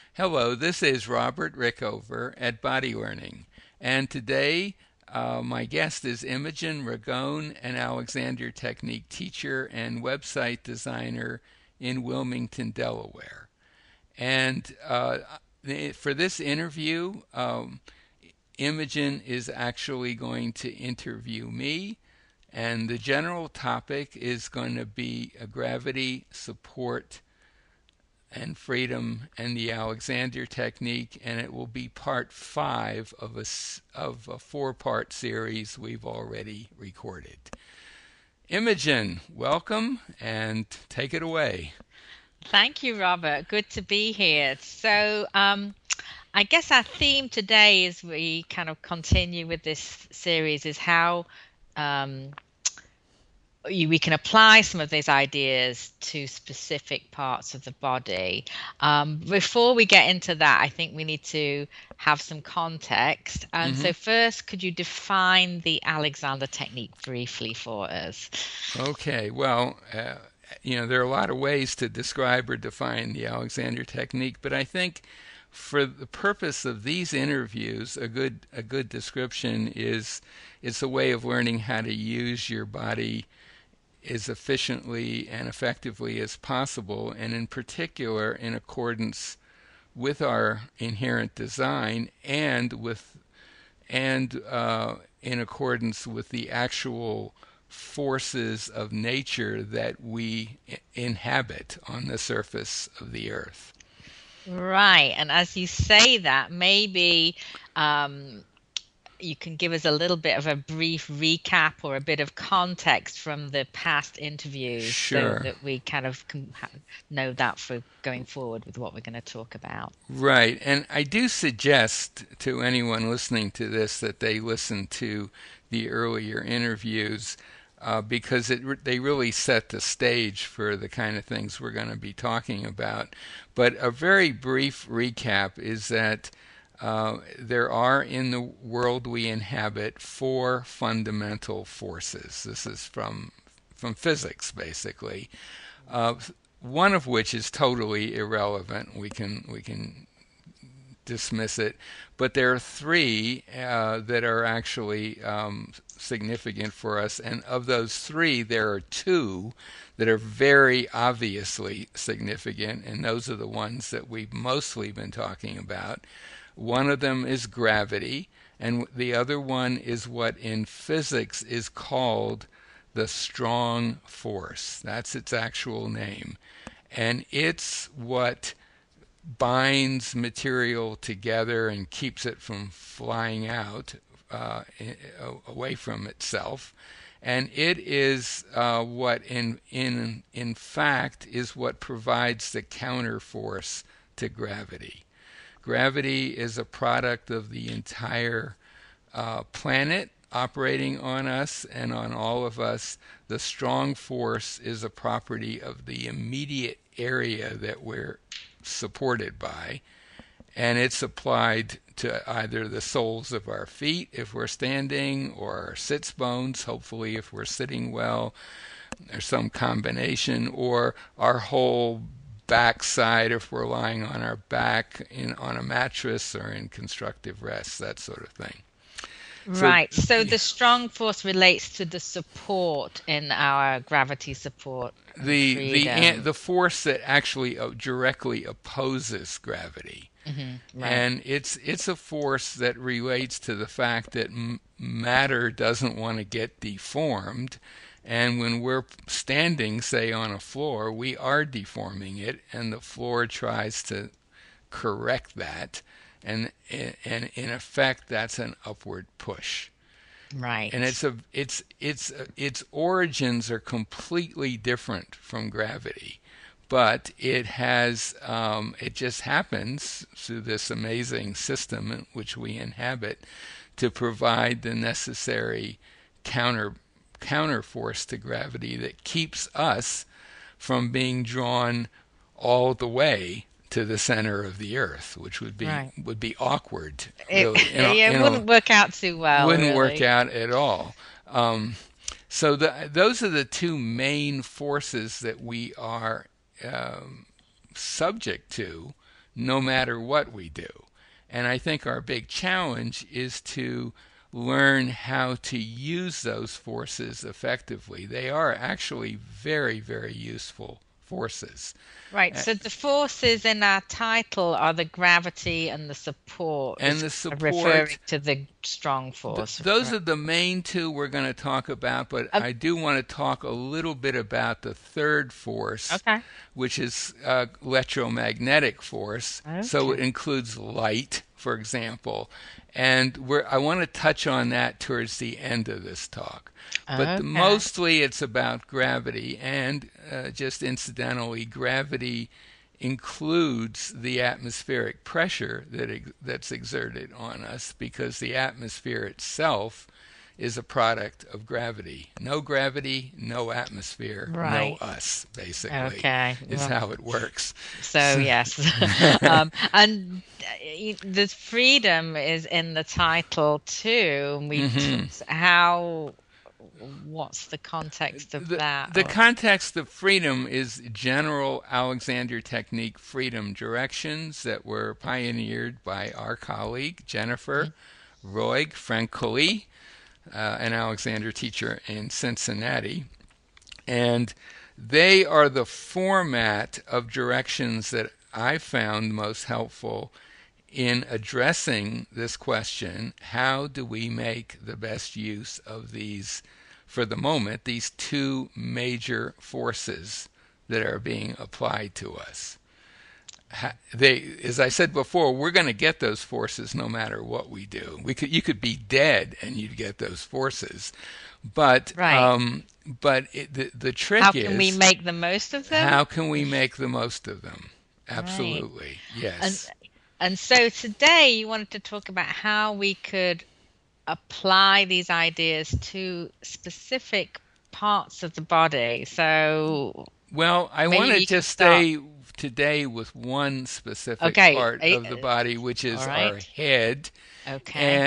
Hello, this is Robert Rickover at Body Learning, and today my guest is Imogen Ragone, an Alexander Technique teacher and website designer in Wilmington, Delaware. And for this interview, Imogen is actually going to interview me, and the general topic is going to be a gravity support and freedom and the Alexander technique, and it will be part 5 of a 4-part series we've already recorded. Imogen, welcome and take it away. Thank you, Robert. Good to be here. I guess our theme today, as we kind of continue with this series, is how um, we can apply some of these ideas to specific parts of the body. Before we get into that, I think we need to have some context. And hmm so, first, could you define the Alexander technique briefly for us? Okay, well, there are a lot of ways to describe or define the Alexander technique, but I think for the purpose of these interviews, a good description is it's a way of learning how to use your body as efficiently and effectively as possible, and in particular in accordance with our inherent design and in accordance with the actual forces of nature that we inhabit on the surface of the earth. Right. And as you say that, maybe um, you can give us a little bit of a brief recap or a bit of context from the past interviews so Sure. that we kind of know that for going forward with what we're going to talk about. Right. And I do suggest to anyone listening to this that they listen to the earlier interviews because they really set the stage for the kind of things we're going to be talking about. But a very brief recap is that there are in the world we inhabit 4 fundamental forces. This is from physics, basically. Uh, One of which is totally irrelevant. We can dismiss it, but there are 3 that are actually significant for us, and of those 3, there are 2 that are very obviously significant, and those are the ones that we've mostly been talking about. One of them is gravity, and the other one is what in physics is called the strong force. That's its actual name. And it's what binds material together and keeps it from flying out away from itself. And it is what, in fact, is what provides the counterforce to gravity. Gravity is a product of the entire planet operating on us and on all of us. The strong force is a property of the immediate area that we're supported by, and it's applied to either the soles of our feet if we're standing, or our sits bones, hopefully if we're sitting well, or some combination, or our whole backside if we're lying on our back on a mattress or in constructive rest, that sort of thing. So Right. So the strong force relates to the support in our gravity support and the freedom. force that actually directly opposes gravity, Right. and it's a force that relates to the fact that matter doesn't want to get deformed, and when we're standing, say, on a floor, we are deforming it, and the floor tries to correct that, and in effect that's an upward push. And Right. its origins are completely different from gravity, but it just happens through this amazing system in which we inhabit to provide the necessary counter counter force to gravity that keeps us from being drawn all the way to the center of the earth, which Right. would be awkward, It, really. yeah, it wouldn't work out too well, Wouldn't work really. out at all. Um, so those are the 2 main forces that we are subject to no matter what we do. And I think our big challenge is to learn how to use those forces effectively. They are actually very, very useful forces. Right. So the forces in our title are the gravity and the support, And is the referring support, to the strong force. those Right. are the main two we're going to talk about, but O- I do want to talk a little bit about the third force, Okay. which is electromagnetic force. So it Okay. includes light, for example. And I want to touch on that towards the end of this talk. But Okay. mostly it's about gravity, and just incidentally, gravity includes the atmospheric pressure that's exerted on us, because the atmosphere itself is a product of gravity, no atmosphere, no Right. us, basically, Okay. is Well, how it works. so So, yes. And the freedom is in the title too. And mhm. what's the context of the that? the context of freedom is general Alexander Technique freedom directions that were pioneered by our colleague Jennifer Roig Frankoli, an Alexander teacher in Cincinnati. And they are the format of directions that I found most helpful in addressing this question: how do we make the best use of these, for the moment, these two major forces that are being applied to us? As I said before, we're going to get those forces no matter what we do. You could be dead and you'd get those forces, but Right. the How trick can we is, make the most of them? how can we make the most of them? Right. Absolutely, And yes. and so today you wanted to talk about how we could apply these ideas to specific parts of the body. So Well, I want maybe to you can just start. stay today with one specific Okay. part of the body, which All is our right. head, Okay.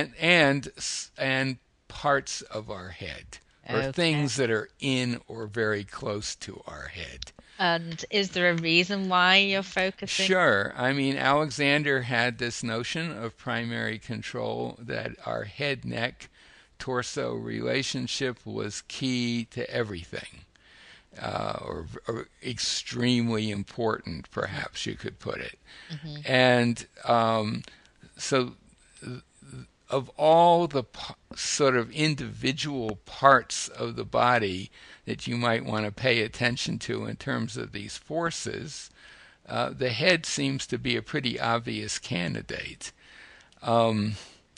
and parts of our head, or Okay. things that are in or very close to our head. And is there a reason why you're focusing? Sure. I mean, Alexander had this notion of primary control, that our head neck torso relationship was key to everything, or extremely important, perhaps you could put it. Hmm. And so, of all the sort of individual parts of the body that you might want to pay attention to in terms of these forces, the head seems to be a pretty obvious candidate. Um,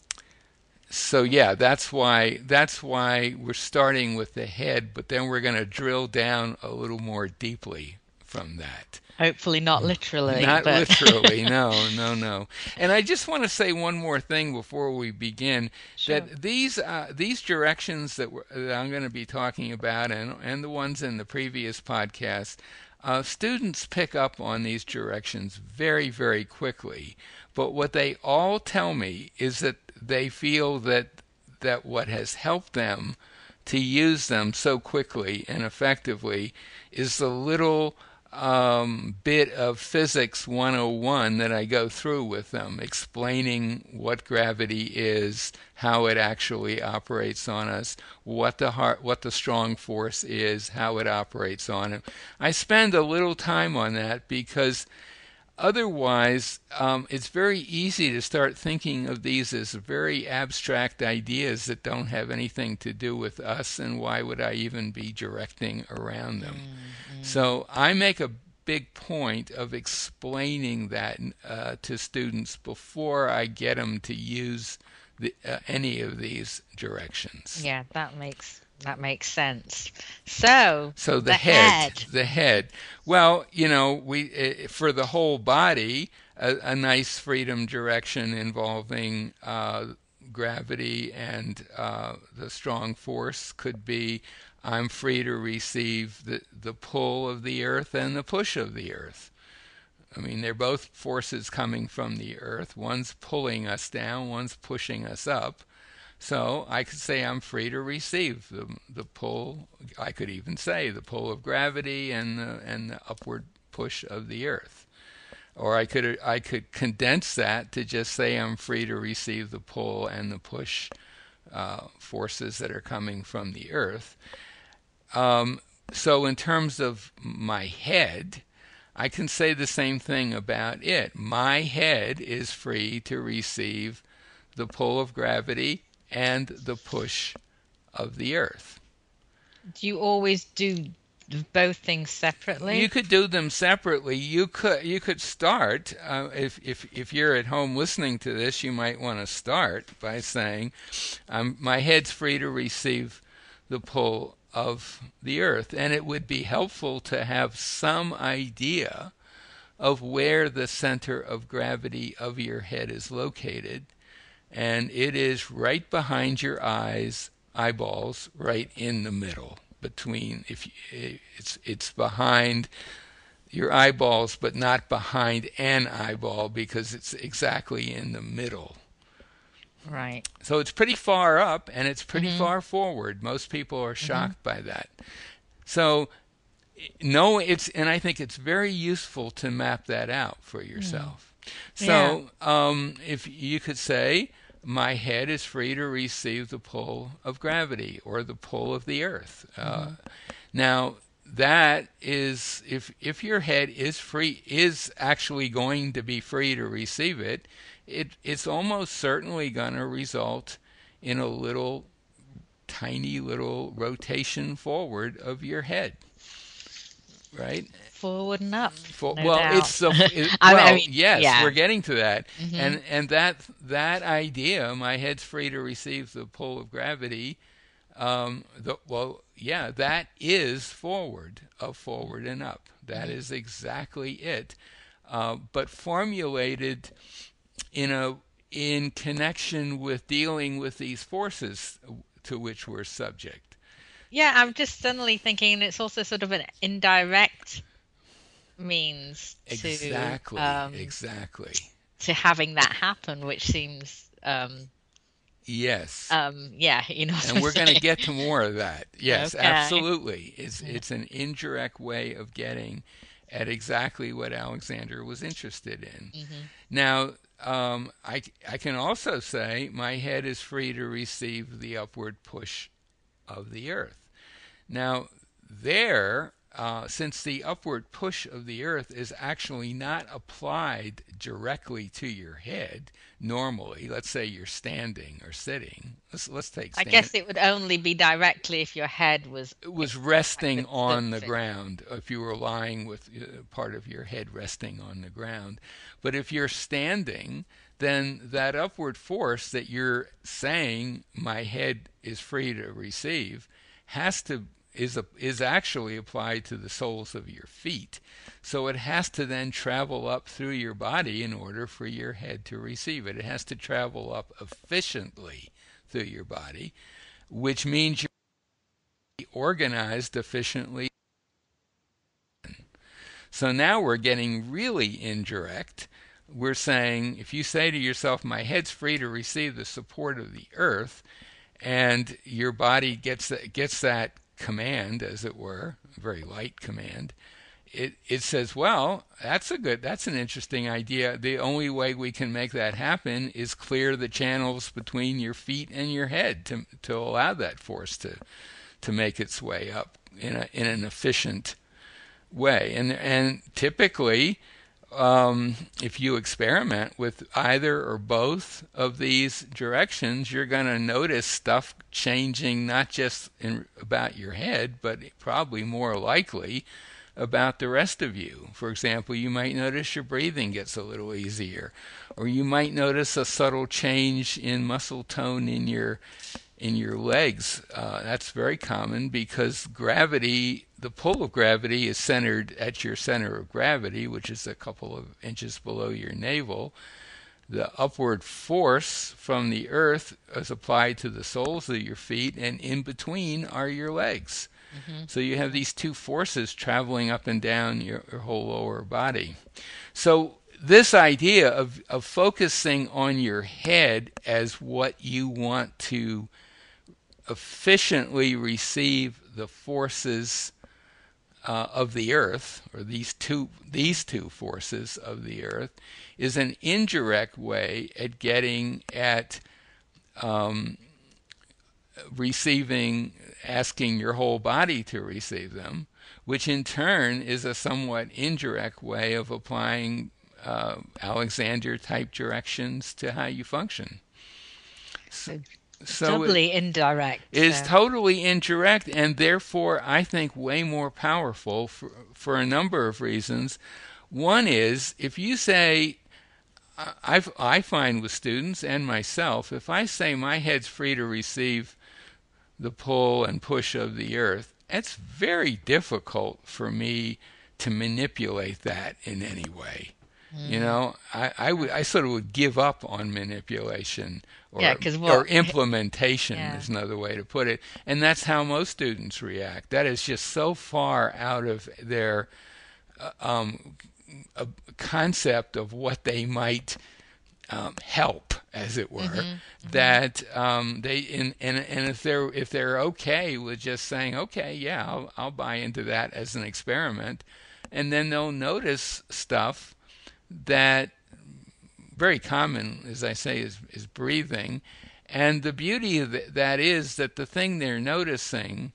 so yeah, that's why we're starting with the head, but then we're going to drill down a little more deeply from that. Hopefully not literally, Not but literally, no, no, no. And I just want to say one more thing before we begin: sure. that these directions that I'm going to be talking about, and the ones in the previous podcast, students pick up on these directions very, very quickly. But what they all tell me is that they feel that what has helped them to use them so quickly and effectively is the little bit of physics 101 that I go through with them, explaining what gravity is, how it actually operates on us, what the strong force is, how it operates on it. I spend a little time on that because otherwise, it's very easy to start thinking of these as very abstract ideas that don't have anything to do with us, and why would I even be directing around them? Mm. So I make a big point of explaining that to students before I get them to use any of these directions. Yeah, that makes sense. So So the head. the head. Well, we for the whole body, a nice freedom direction involving gravity and the strong force could be: I'm free to receive the pull of the earth and the push of the earth. I mean, they're both forces coming from the earth. One's pulling us down, one's pushing us up. So I could say I'm free to receive the pull. I could even say the pull of gravity and the upward push of the earth. Or I could condense that to just say I'm free to receive the pull and the push forces that are coming from the earth. So in terms of my head, I can say the same thing about it. My head is free to receive the pull of gravity and the push of the earth. Do you always do both things You separately? could do them separately. You could start if you're at home listening to this. You might want to start by saying, "My head's free to receive the pull of the earth," and it would be helpful to have some idea of where the center of gravity of your head is located, and it is right behind your eyeballs, right in the middle. Between if it's behind your eyeballs, but not behind an eyeball because it's exactly in the middle. Right. So it's pretty far up and it's pretty Mhm. far forward. Most people are Mhm. shocked by that. So no, and I think it's very useful to map that out for Mm. yourself. Yeah. So if you could say, my head is free to receive the pull of gravity or the pull of the earth. Mhm. Now, that is, if your head is actually going to be free to receive it, it's almost certainly going to result in a little tiny little rotation forward of your head, right? Forward and up, no Well, doubt. I well, mean, yes, we're yeah. getting to that, Mhm. and that idea, my head's free to receive the pull of gravity. Yeah, that is forward and up. That Mhm. is exactly it, but formulated in a in connection with dealing with these forces to which we're subject. Yeah, I'm just suddenly thinking it's also sort of an indirect means Exactly, exactly. to having that happen, which seems Yes. yeah, you know what And I'm we're going to saying. get to more of that. Yes, Okay. absolutely. It's Yeah. it's an indirect way of getting at exactly what Alexander was interested in. Mhm. Now, I can also say my head is free to receive the upward push of the earth. Now, since the upward push of the earth is actually not applied directly to your head normally, let's say you're standing or sitting. Let's take I stand. guess it would only be directly if your head was It in was contact resting with the on the surface. ground. If you were lying with part of your head resting on the ground, but if you're standing, then that upward force that you're saying my head is free to receive has to is actually applied to the soles of your feet. So it has to then travel up through your body in order for your head to receive it. It has to travel up efficiently through your body, which means you're organized efficiently. So now we're getting really indirect. We're saying if you say to yourself, my head's free to receive the support of the earth, and your body gets that command, as it were, a very light command, it says, well, that's an interesting idea. The only way we can make that happen is clear the channels between your feet and your head to allow that force to make its way up in an efficient way. And typically, if you experiment with either or both of these directions, you're going to notice stuff changing not just about your head, but probably more likely about the rest of you. For example, you might notice your breathing gets a little easier, or you might notice a subtle change in muscle tone in your legs. That's very common because gravity, the pull of gravity, is centered at your center of gravity, which is a couple of inches below your navel. The upward force from the earth is applied to the soles of your feet, and in between are your legs. Mhm. So you have Mhm. these two forces traveling up and down your whole lower body. So this idea of focusing on your head as what you want to efficiently receive the forces of the earth, or these two forces of the earth, is an indirect way at getting at receiving, asking your whole body to receive them, which in turn is a somewhat indirect way of applying Alexander type directions to how you function. So So it doubly indirect. is So totally indirect, and therefore I think way more powerful for a number of reasons. One is, if you say, I find with students and myself, if I say my head's free to receive the pull and push of the earth, it's very difficult for me to manipulate that in any way. You mm, know, I sort of would give up on manipulation, yeah, or because or what? implementation Yeah. is another way to put it, and that's how most students react. That is just so far out of their um, concept of what they might help, as it were, Hmm. Hmm. that they and if they're okay with just saying, okay, yeah, I'll buy into that as an experiment, and then they'll notice stuff that very common, as I say, is breathing, and the beauty of that is that the thing they're noticing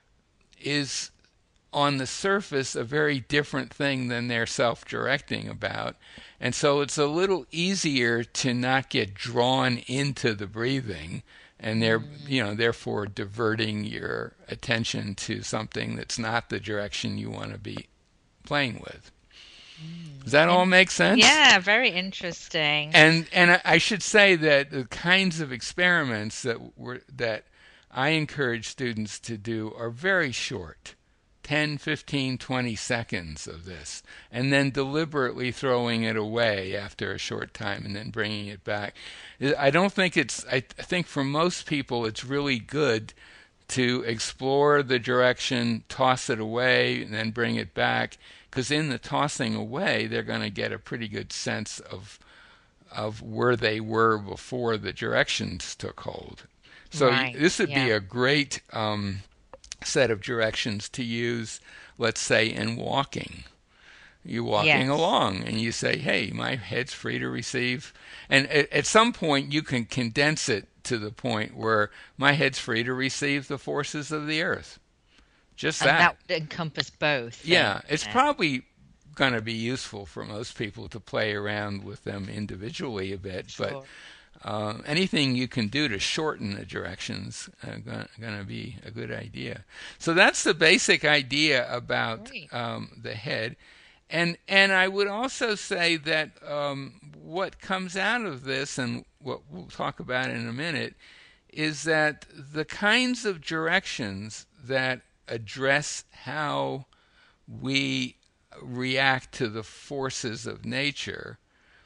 is on the surface a very different thing than they're self-directing about. And so it's a little easier to not get drawn into the breathing, and Mm. therefore diverting your attention to something that's not the direction you want to be playing with. Does Mm. that all make sense? Yeah, very interesting. And I should say that the kinds of experiments that I encourage students to do are very short. 10, 15, 20 seconds of this, and then deliberately throwing it away after a short time and then bringing it back. I don't think I think for most people it's really good to explore the direction, toss it away, and then bring it back, because in the tossing away, they're going to get a pretty good sense of where they were before the directions took hold. So Right. this would be Yeah. a great set of directions to use, let's say, in walking. You're walking Yes. along and you say, hey, my head's free to receive. And at some point, you can condense it to the point where my head's free to receive the forces of the earth. Just And that. that would encompass both then. Yeah, it's probably going to be useful for most people to play around with them individually a bit, but Sure. anything you can do to shorten the directions going to be a good idea. So that's the basic idea about Great. the head. And I would also say that what comes out of this, and what we'll talk about in a minute, is that the kinds of directions that address how we react to the forces of nature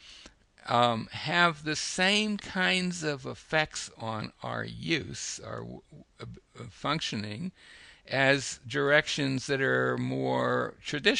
have the same kinds of effects on our use, our functioning, as directions that are more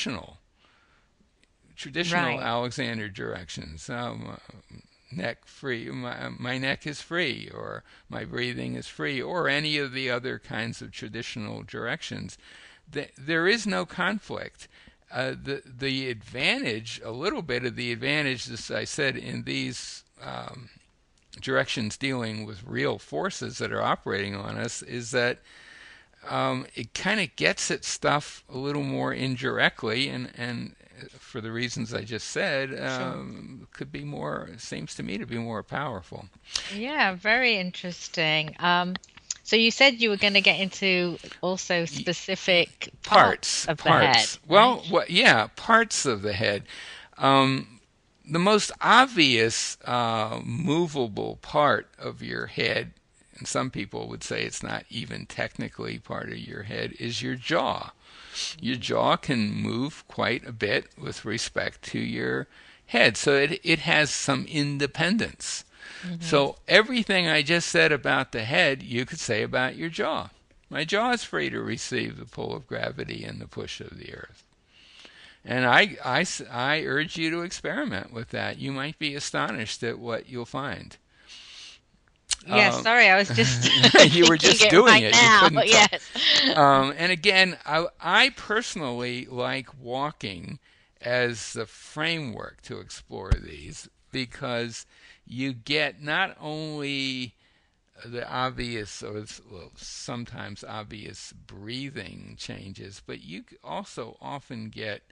traditional Right. Alexander directions. Neck free, my neck is free, or my breathing is free, or any of the other kinds of traditional directions. There is no conflict. The advantage, a little bit of the advantage, as I said, in these directions dealing with real forces that are operating on us, is that it kind of gets at stuff a little more indirectly, and for the reasons I just said, Sure. could be more, seems to me to be more powerful. Yeah, very interesting. So you said you were going to get into also specific parts of the head, Parts. right? Well, yeah, parts of the head. Um, the most obvious movable part of your head, and some people would say it's not even technically part of your head, is your jaw. Your jaw can move quite a bit with respect to your head, so it has some independence. Mm-hmm. So everything I just said about the head, you could say about your jaw. My jaw is free to receive the pull of gravity and the push of the earth. And I urge you to experiment with that. You might be astonished at what you'll find. Yeah, sorry, I was just You were thinking just it doing right it. You now. couldn't talk. Yes. And again, I personally like walking as the framework to explore these because you get not only the obvious or well, sometimes obvious breathing changes, but you also often get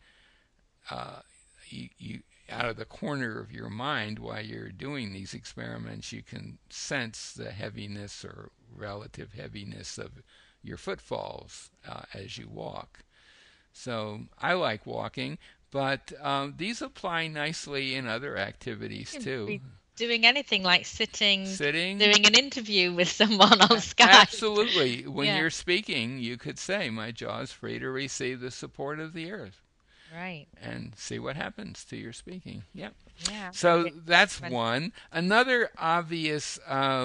you out of the corner of your mind while you're doing these experiments, you can sense the heaviness or relative heaviness of your footfalls as you walk. So I like walking, but these apply nicely in other activities You could too. be doing anything like sitting, Sitting, doing an interview with someone on Skype. absolutely. When Yeah, you're speaking, you could say, "My jaw is free to receive the support of the earth," right. and see what happens to your speaking. Yep. Yeah, So very that's expensive. one. Another obvious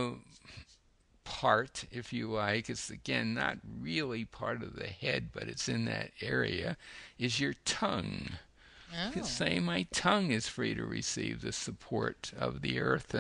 part, if you like, is again not really part of the head, but it's in that area, is your tongue. You could Oh, say my tongue is free to receive the support of the earth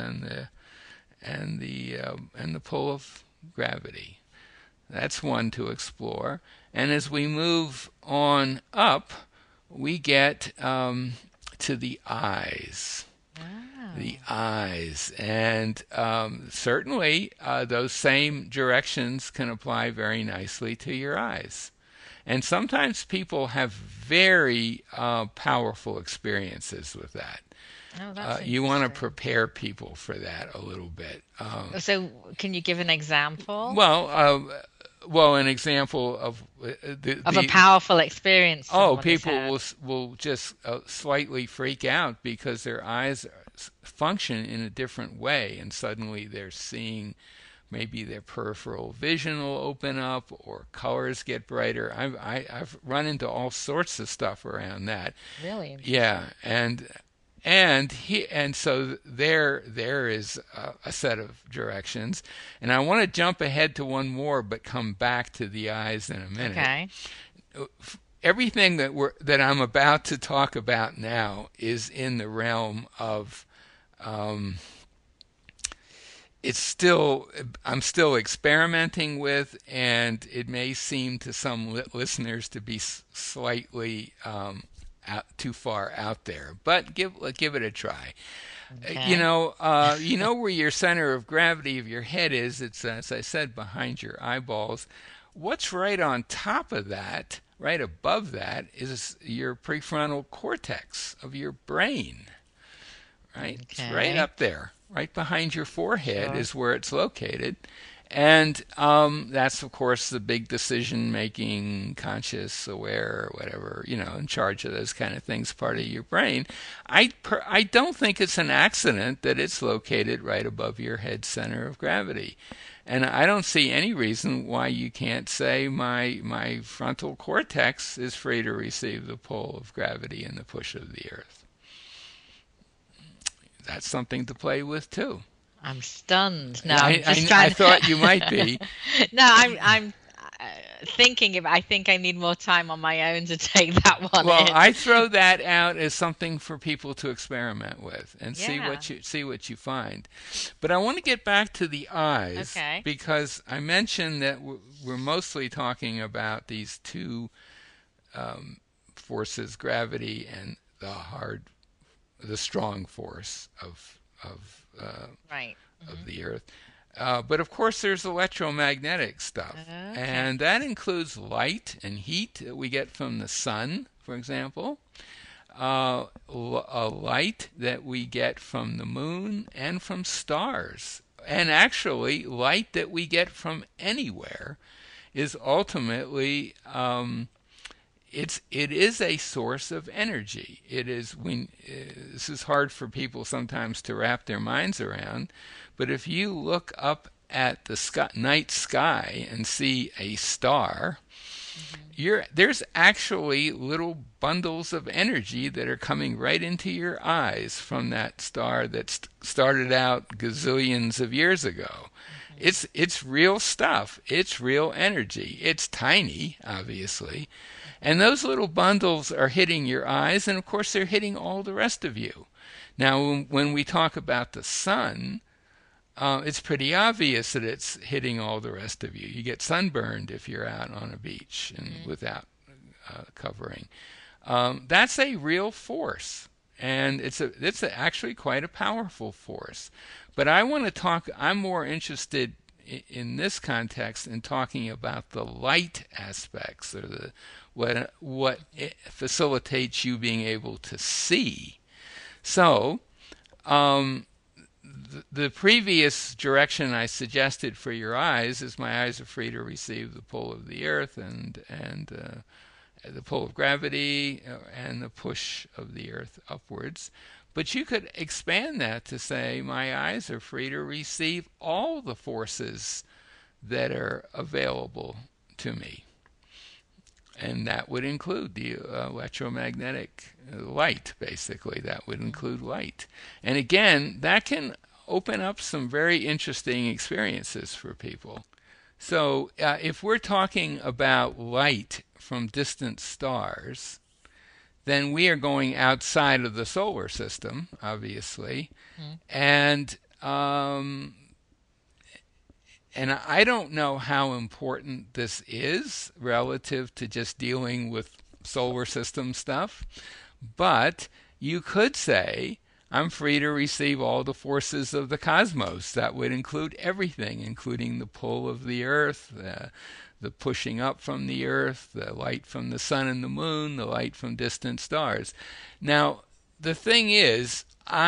and the pull of gravity. That's one to explore. And as we move on up, we get to the eyes. The oh, eyes. And certainly those same directions can apply very nicely to your eyes. And sometimes people have very powerful experiences with that. oh, that's You want to interesting. prepare people for that a little bit. So, can you give an example Well, well, an example of of a the powerful experience oh, someone has people had? will just slightly freak out because their eyes function in a different way, and suddenly they're seeing maybe their peripheral vision will open up or colors get brighter. I've run into all sorts of stuff around that. Really Yeah, interesting. and so there is a set of directions, and I want to jump ahead to one more, but come back to the eyes in a minute. Okay. Everything that I'm about to talk about now is in the realm of um, it's still I'm still experimenting with, and it may seem to some listeners to be slightly too far out there, but give it a try. Okay. You know where your center of gravity of your head is. It's as I said, behind your eyeballs. What's right on top of that, right above that, is your prefrontal cortex of your brain. Right, it's right Okay. up there, right behind your forehead Sure. is where it's located. And that's, of course, the big decision making, conscious, aware, whatever, in charge of those kind of things, part of your brain. I don't think it's an accident that it's located right above your head center of gravity. And I don't see any reason why you can't say my frontal cortex is free to receive the pull of gravity and the push of the earth. That's something to play with too. I'm stunned. No, I'm just I trying. thought you might be. No, I'm thinking I think I need more time on my own to take that one Well, in. I throw that out as something for people to experiment with and Yeah. see what you find. But I want to get back to the eyes Okay. because I mentioned that we're mostly talking about these two forces, gravity and the strong force Right. of the Earth. But of course, there's electromagnetic stuff, Okay. and that includes light and heat that we get from the sun, for example, light that we get from the moon and from stars. And actually, light that we get from anywhere is ultimately it is a source of energy. It is when this is hard for people sometimes to wrap their minds around, but if you look up at the night sky and see a star, Hmm. there's actually little bundles of energy that are coming right into your eyes from that star that started out gazillions of years ago. Hmm. It's real stuff. It's real energy. It's tiny, obviously, and those little bundles are hitting your eyes, and of course, they're hitting all the rest of you. Now, when we talk about the sun, it's pretty obvious that it's hitting all the rest of you. You get sunburned if you're out on a beach and Mm-hmm. without covering. That's a real force, and actually quite a powerful force. But I want to talk. I'm more interested in this context in talking about the light aspects, or the what it facilitates you being able to see. So, um, the previous direction I suggested for your eyes is my eyes are free to receive the pull of the earth and the pull of gravity and the push of the earth upwards. But you could expand that to say my eyes are free to receive all the forces that are available to me. And that would include the electromagnetic light, basically. That would include light. And again, that can open up some very interesting experiences for people. So, if we're talking about light from distant stars, then we are going outside of the solar system, obviously, Mm-hmm. and and I don't know how important this is relative to just dealing with solar system stuff, but you could say I'm free to receive all the forces of the cosmos. That would include everything, including the pull of the earth, the pushing up from the earth, the light from the sun and the moon, the light from distant stars. Now, the thing is,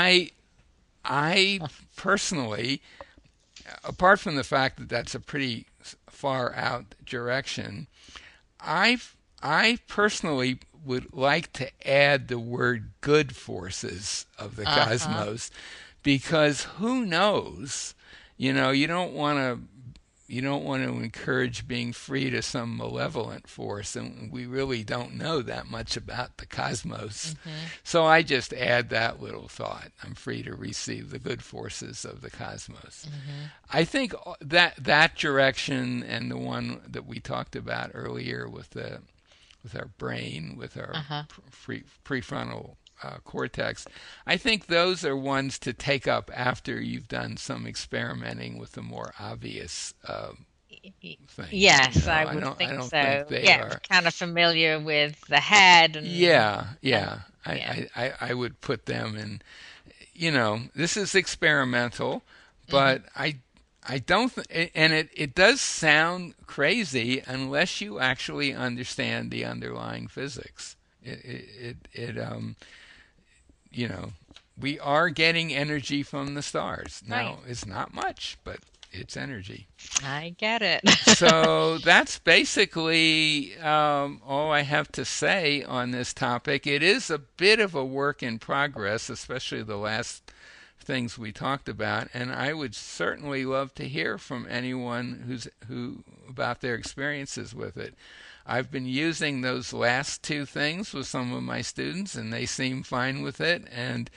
I personally, apart from the fact that that's a pretty far out direction, I I personally would like to add the word good forces of the Uh-huh. cosmos, because who knows? You don't want to encourage being free to some malevolent force, and we really don't know that much about the cosmos. Mm-hmm. So I just add that little thought. I'm free to receive the good forces of the cosmos. Mm-hmm. I think that direction and the one that we talked about earlier with our brain, with our Uh-huh. prefrontal cortex, I think those are ones to take up after you've done some experimenting with the more obvious things. Yes, I I would don't. I think don't think so. they Get are. kind of familiar with the head Yeah, and yeah. yeah. I would put them in. This is experimental, Hmm. but I don't, and it does sound crazy unless you actually understand the underlying physics. It you know, we are getting energy from the stars. Right. Now, it's not much, but it's energy. I get it. So that's basically all I have to say on this topic. It is a bit of a work in progress, especially the last things we talked about, and I would certainly love to hear from anyone who about their experiences with it. I've been using those last two things with some of my students, and they seem fine with it. And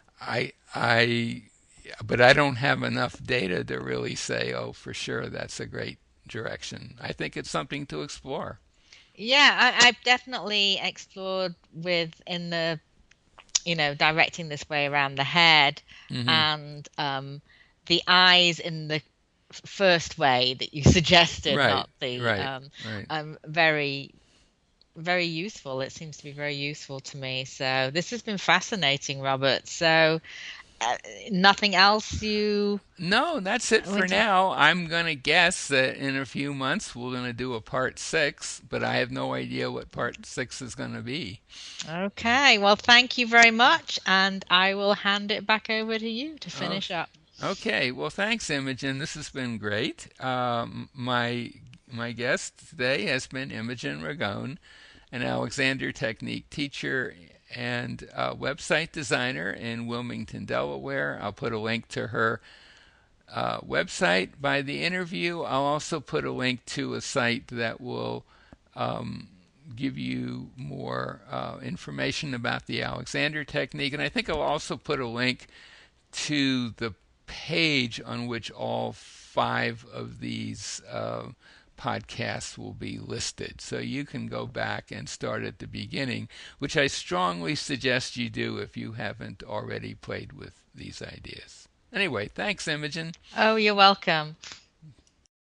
I but I don't have enough data to really say, oh, for sure, that's a great direction. I think it's something to explore. Yeah, I've definitely explored with in the, directing this way around the head Hmm. and the eyes in the first way that you suggested, Right, not the right, right. very, very useful. It seems to be very useful to me. So this has been fascinating, Robert. So uh, nothing else you No, that's it for would you? now. I'm going to guess that in a few months we're going to do a part six, but I have no idea what part six is going to be. Okay, well, thank you very much, and I will hand it back over to you to Oh, finish up. okay. Well, thanks, Imogen. This has been great. My guest today has been Imogen Ragone, an Alexander Technique teacher and website designer in Wilmington, Delaware. I'll put a link to her website by the interview. I'll also put a link to a site that will um, give you more information about the Alexander technique. And I think I'll also put a link to the page on which all five of these podcasts will be listed. So you can go back and start at the beginning, which I strongly suggest you do if you haven't already played with these ideas. Anyway, thanks, Imogen. Oh, you're welcome.